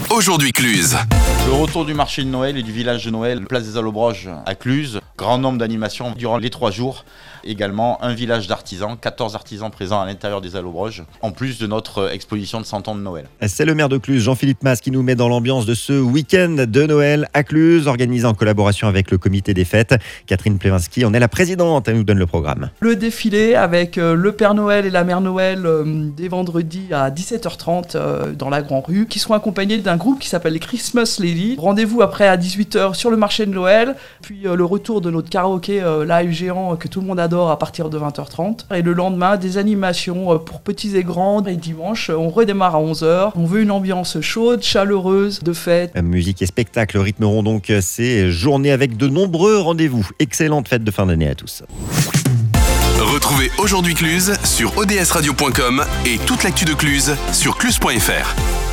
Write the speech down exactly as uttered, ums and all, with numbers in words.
Aujourd'hui Cluse. Le retour du marché de Noël et du village de Noël, place des Allobroges à Cluse. Grand nombre d'animations durant les trois jours. Également un village d'artisans, quatorze artisans présents à l'intérieur des Allobroges, en plus de notre exposition de cent ans de Noël. C'est le maire de Cluse, Jean-Philippe Mas, qui nous met dans l'ambiance de ce week-end de Noël à Cluse, organisé en collaboration avec le comité des fêtes. Catherine Plevinski en est la présidente, elle nous donne le programme. Le défilé avec euh, le Père Noël et la Mère Noël euh, dès vendredi à dix-sept heures trente euh, dans la Grand Rue, qui seront accompagnés d'un groupe qui s'appelle les Christmas Ladies. Rendez-vous après à dix-huit heures sur le marché de Noël, puis euh, le retour de notre karaoké euh, live géant euh, que tout le monde adore à partir de vingt heures trente. Et le lendemain, des animations euh, pour petits et grands. Et dimanche, on redémarre à onze heures. On veut une ambiance chaude, chaleureuse, de fête. Musique et spectacle rythmeront donc ces journées avec de nombreux rendez-vous. Excellente fête de fin d'année à tous. Retrouvez Aujourd'hui Cluse sur o d s radio point com et toute l'actu de Cluse sur cluse point f r.